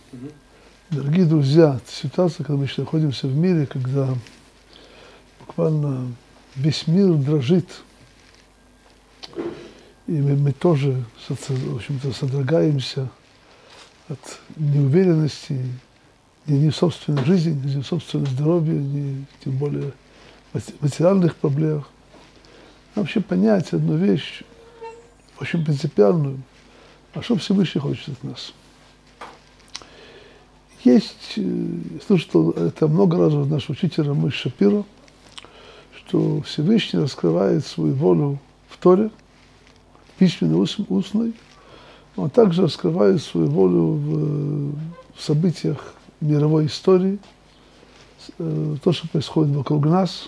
Дорогие друзья, это ситуация, когда мы еще находимся в мире, когда буквально весь мир дрожит. И мы тоже, в общем-то, содрогаемся от неуверенности ни в собственной жизни, ни в собственном здоровье, ни тем более материальных проблемах. А вообще понять одну вещь, очень принципиальную, а что Всевышний хочет от нас. Есть, слышал это много раз от нашего учителя Мой Шапиро, что Всевышний раскрывает свою волю в Торе, письменной, устной, он также раскрывает свою волю в событиях мировой истории, то, что происходит вокруг нас.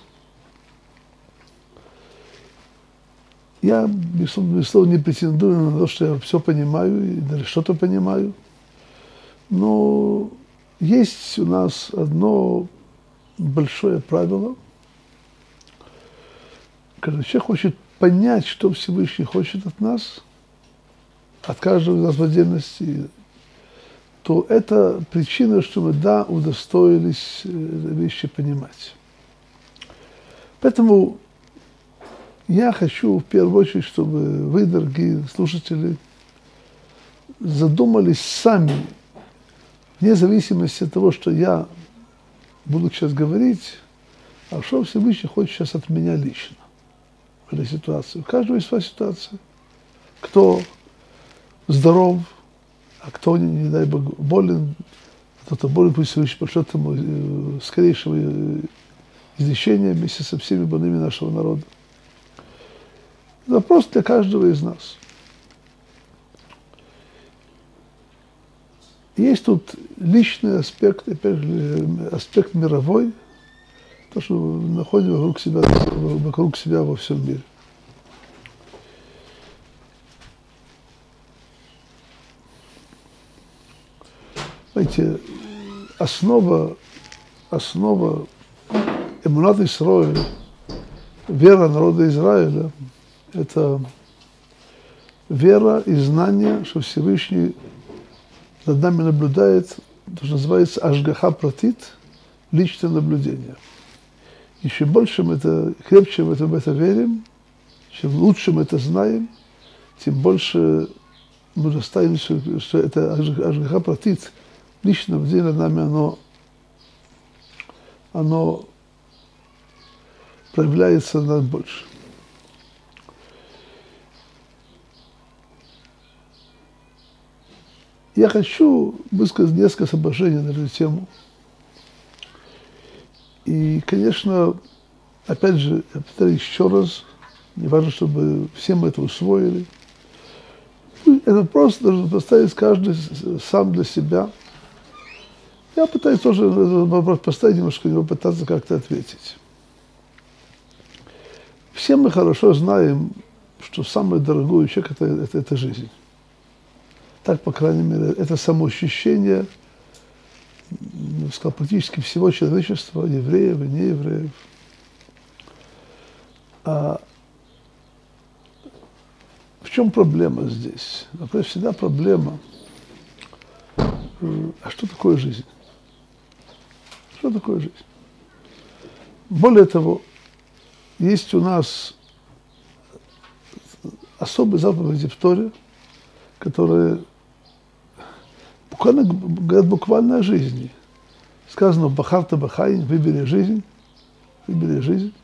Я, безусловно, не претендую на то, что я все понимаю и даже что-то понимаю, но есть у нас одно большое правило. Когда человек хочет понять, что Всевышний хочет от нас, от каждого из нас в отдельности, то это причина, что мы, да, удостоились вещи понимать. Поэтому я хочу в первую очередь, чтобы вы, дорогие слушатели, задумались сами, вне зависимости от того, что я буду сейчас говорить, а что Всевышний хочет сейчас от меня лично в этой ситуации. У каждого есть своя ситуация. Кто здоров, а кто, не дай Бог, болен, кто-то болен, пусть Всевышний пошлет ему скорейшего излечения вместе со всеми больными нашего народа. Вопрос для каждого из нас. Есть тут личный аспект, опять же, аспект мировой, то, что мы находим вокруг себя во всем мире. Знаете, основа эмунат Исраэль, вера народа Израиля, это вера и знание, что Всевышний над нами наблюдает, то, что называется ашгаха пратит, личное наблюдение. И чем больше мы крепче мы в это верим, чем лучше мы это знаем, тем больше мы доставим, что это ашгаха пратит, личное наблюдение над нами, оно проявляется нам больше. Я хочу высказать несколько соображений на эту тему. И, конечно, опять же, я повторю еще раз, не важно, чтобы все мы это усвоили. Это просто должен поставить каждый сам для себя. Я пытаюсь тоже этот вопрос поставить, немножко его пытаться как-то ответить. Все мы хорошо знаем, что самое дорогое у человека это жизнь. Так, по крайней мере, это самоощущение, я бы сказал, практически всего человечества, евреев и неевреев. А в чем проблема здесь? Например, всегда проблема, а что такое жизнь? Что такое жизнь? Более того, есть у нас особые заповеди в Торе, которые говорят буквально о жизни. Сказано «Бахарта бахайн» – выбери жизнь, выбери жизнь.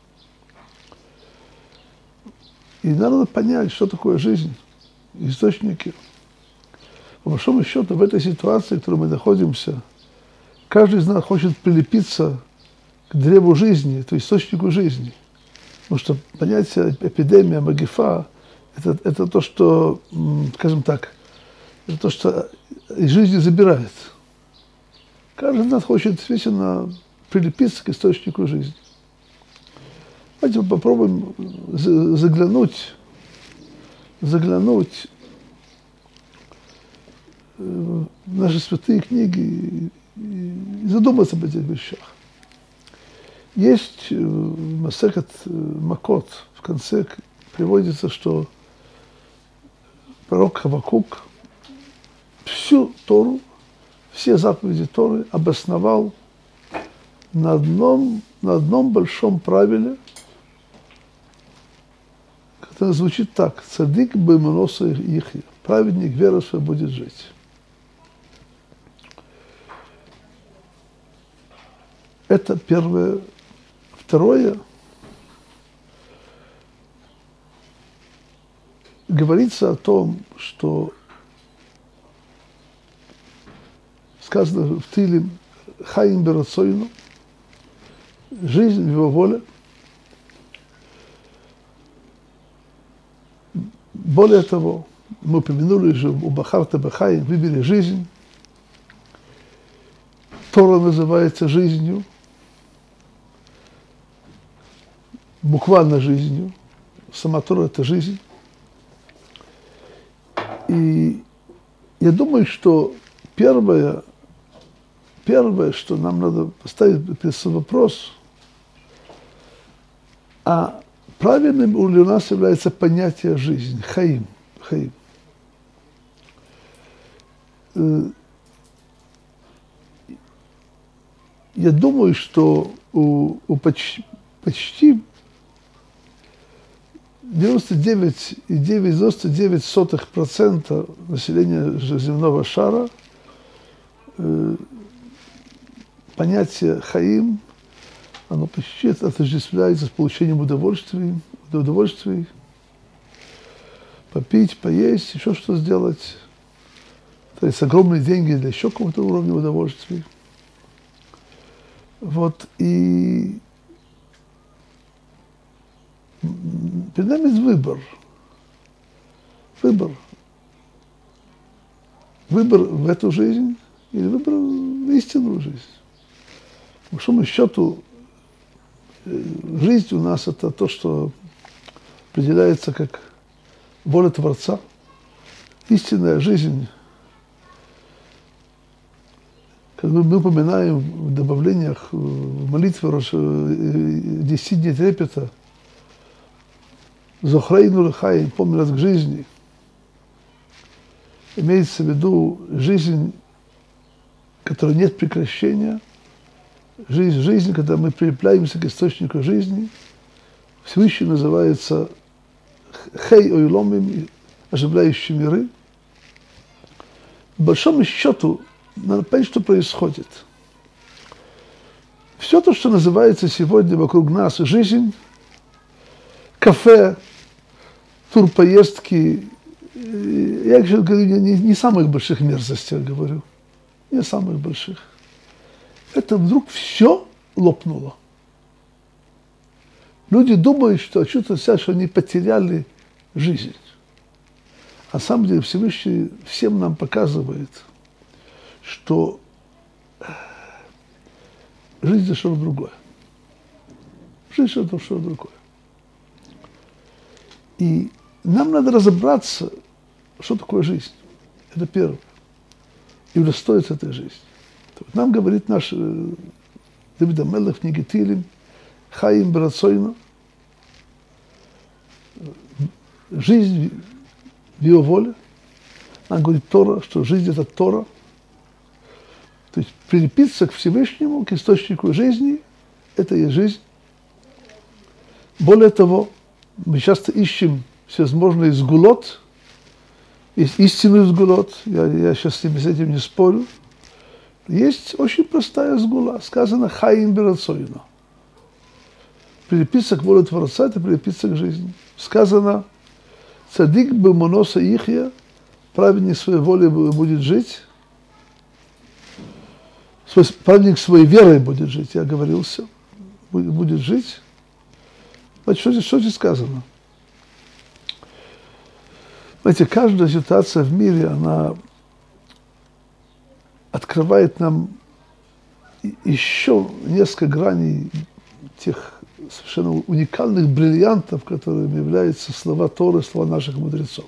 И надо понять, что такое жизнь, источники. По большому счету, в этой ситуации, в которой мы находимся, каждый из нас хочет прилепиться к древу жизни, то есть источнику жизни. Потому что понятие эпидемия, магифа – это то, что, скажем так, это то, что из жизни забирает. Каждый из нас хочет действительно прилепиться к источнику жизни. Давайте попробуем заглянуть в наши святые книги и задуматься об этих вещах. Есть Масехет Макот, в конце приводится, что пророк Хавакук всю Тору, все заповеди Торы обосновал на одном большом правиле, которое звучит так: «Цадик бэмэноса ихья», праведник верой своей будет жить. Это первое. Второе, говорится о том, что сказано в Тилим «Хаим берацойну», жизнь в его воле. Более того, мы упомянули же у Бахарта Бахаим, выбери жизнь. Тора называется жизнью, буквально жизнью. Сама Тора – это жизнь. И я думаю, что первое, что нам надо поставить перед собой вопрос, а правильным ли у нас является понятие жизни, хаим. Я думаю, что у почти 99,99% населения земного шара понятие хаим, оно почти отождествляется с получением удовольствий, попить, поесть, еще что сделать. То есть огромные деньги для еще какого-то уровня удовольствий. Вот, и перед нами есть выбор. Выбор в эту жизнь или выбор в истинную жизнь. По большому счету, жизнь у нас – это то, что определяется как воля Творца. Истинная жизнь, как мы упоминаем в добавлениях, в молитве 10 дней трепета, «Зохрейну лехаим», помни нас к жизни. Имеется в виду жизнь, которой нет прекращения, жизнь, когда мы прилепляемся к источнику жизни. Всевышний называется «Хей ойломим», оживляющий миры. По большому счету, надо понять, что происходит. Все то, что называется сегодня вокруг нас жизнь, кафе, турпоездки, я говорю не самых больших мерзостях говорю, не самых больших. Это вдруг все лопнуло. Люди думают, что они потеряли жизнь. А на самом деле Всевышний всем нам показывает, что жизнь – это что-то другое. Жизнь – это что-то другое. И нам надо разобраться, что такое жизнь. Это первое. И удостоиться этой жизни. Нам говорит наш Давид ха-Мелех в книге Тилим «Хаим берацойну», жизнь в его воле. Нам говорит Тора, что жизнь – это Тора. То есть прилепиться к Всевышнему, к источнику жизни – это и жизнь. Более того, мы часто ищем всевозможные сгулот, есть истинный сгулот, я сейчас с этим не спорю. Есть очень простая сгула, сказано «Хаим берацойну». Прилепиться к воле Творца – это прилепиться к жизни. Сказано «Цадик бэмэноса ихья», праведник своей волей будет жить, праведник своей верой будет жить, я оговорился, будет жить. Значит, что здесь сказано? Знаете, каждая ситуация в мире, она открывает нам еще несколько граней тех совершенно уникальных бриллиантов, которыми являются слова Торы, слова наших мудрецов.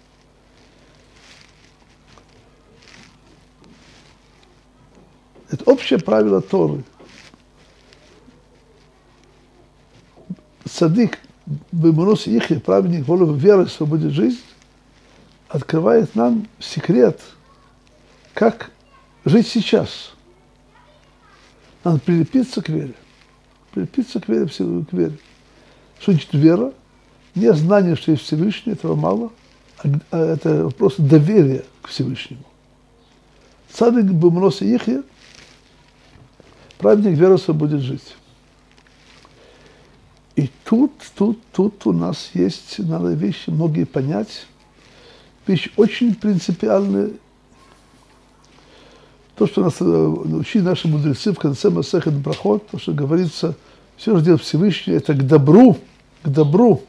Это общее правило Торы. Цадик, бэмэноса ихья, праведник волей веры свободит жизнь, открывает нам секрет, как жить сейчас. Надо прилепиться к вере. Прилепиться к вере, к вере. Что значит вера? Не знание, что есть Всевышний, этого мало, а это вопрос доверия к Всевышнему. Цадик бумноса Ихья, праведник верою будет жить. И тут у нас есть, надо вещи многие понять. Вещи очень принципиальные. То, что нас учили наши мудрецы в конце Масехет Брахот, то, что говорится, все, что делает Всевышний, это к добру, к добру,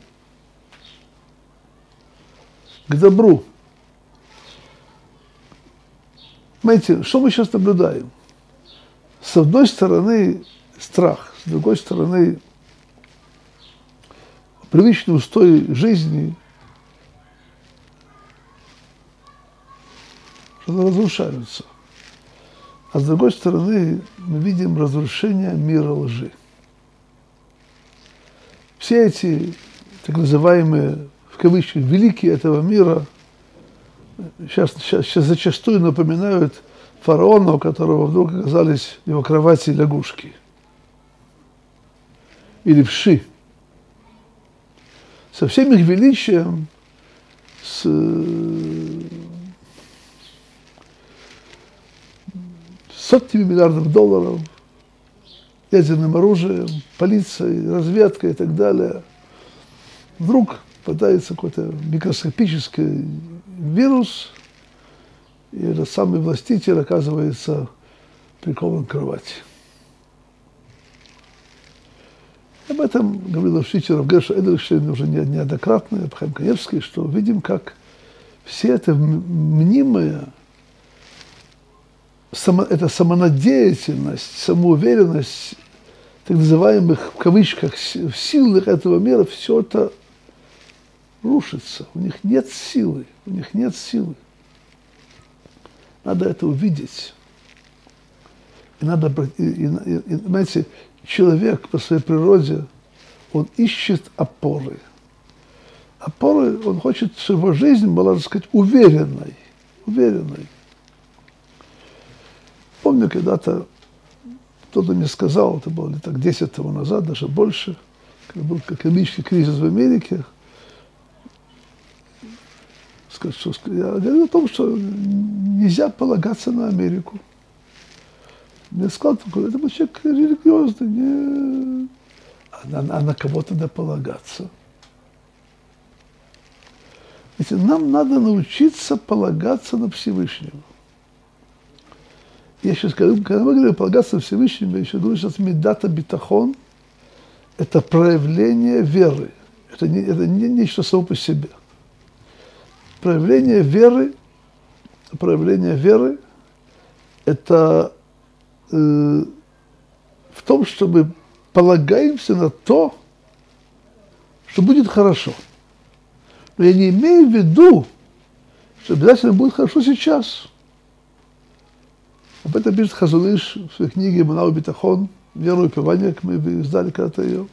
к добру. Понимаете, что мы сейчас наблюдаем? С одной стороны страх, с другой стороны привычный устой жизни разрушаются. А с другой стороны мы видим разрушение мира лжи. Все эти так называемые, в кавычках, великие этого мира сейчас зачастую напоминают фараона, у которого вдруг оказались в его кровати лягушки. Или вши. Со всем их величием, с сотнями миллиардов долларов, ядерным оружием, полицией, разведкой и так далее, вдруг попадается какой-то микроскопический вирус, и этот самый властитель оказывается прикован к кровати. Об этом говорил учитель Рав Гершель Эдельштейн уже неоднократно, Абхайм Каневский, что видим, как все это мнимое, эта самонадеятельность, самоуверенность, так называемых, в кавычках, в силах этого мира, все это рушится. У них нет силы, у них нет силы. Надо это увидеть. И надо, понимаете, человек по своей природе, он ищет опоры. Опоры, он хочет, чтобы его жизнь была, так сказать, уверенной. Уверенной. Помню, когда-то кто-то мне сказал, это было лет так 10 тому назад, даже больше, когда был экономический кризис в Америке, я говорил о том, что нельзя полагаться на Америку. Мне сказал, это был человек религиозный, не... а на кого-то надо полагаться. Видите, нам надо научиться полагаться на Всевышнего. Я сейчас скажу, когда мы говорим полагаться на Всевышнего, я еще думаю, что медата битахон – это проявление веры. Это не нечто само по себе. Проявление веры – это в том, что мы полагаемся на то, что будет хорошо. Но я не имею в виду, что обязательно будет хорошо сейчас. Об этом пишет Хазон Иш в своей книге «Эмуна убитахон», «Вера и упивание», как мы издали когда-то ее.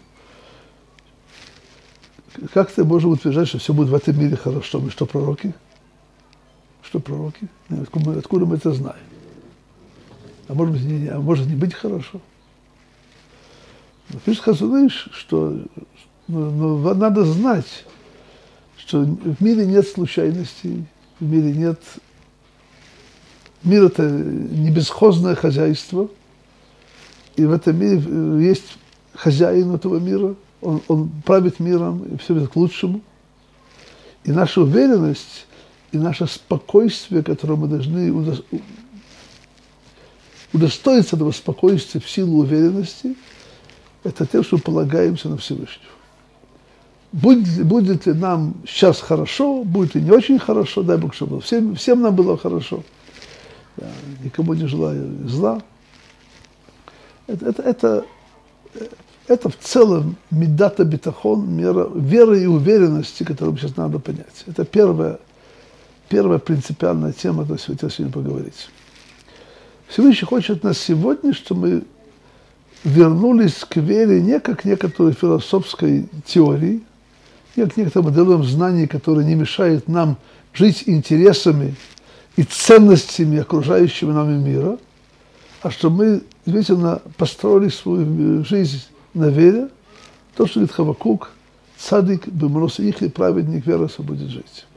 Как ты можешь утверждать, что все будет в этом мире хорошо? Мы что, пророки? Что пророки? Откуда мы это знаем? А может не быть хорошо? Но пишет Хазон Иш, что надо знать, что в мире нет случайностей, в мире нет... Мир – это не бесхозное хозяйство, и в этом мире есть хозяин этого мира, он правит миром, и все идет к лучшему. И наша уверенность, и наше спокойствие, которое мы должны удостоиться этого спокойствия в силу уверенности, это тем, что мы полагаемся на Всевышнего. Будет ли нам сейчас хорошо, будет ли не очень хорошо, дай Бог, чтобы всем нам было хорошо. Я никому не желаю зла. Это в целом медата битахон, мера веры и уверенности, которую сейчас надо понять. Это первая принципиальная тема, о которой я хотел сегодня поговорить. Всевышний хочет от нас сегодня, чтобы мы вернулись к вере не как к некоторой философской теории, не как к некоторым моделям знаний, которые не мешают нам жить интересами и ценностями окружающего нами мира, а чтобы мы действительно построили свою жизнь на вере, то, что говорит Хавакук, цадик, бемросе их, и праведник веры будет жить.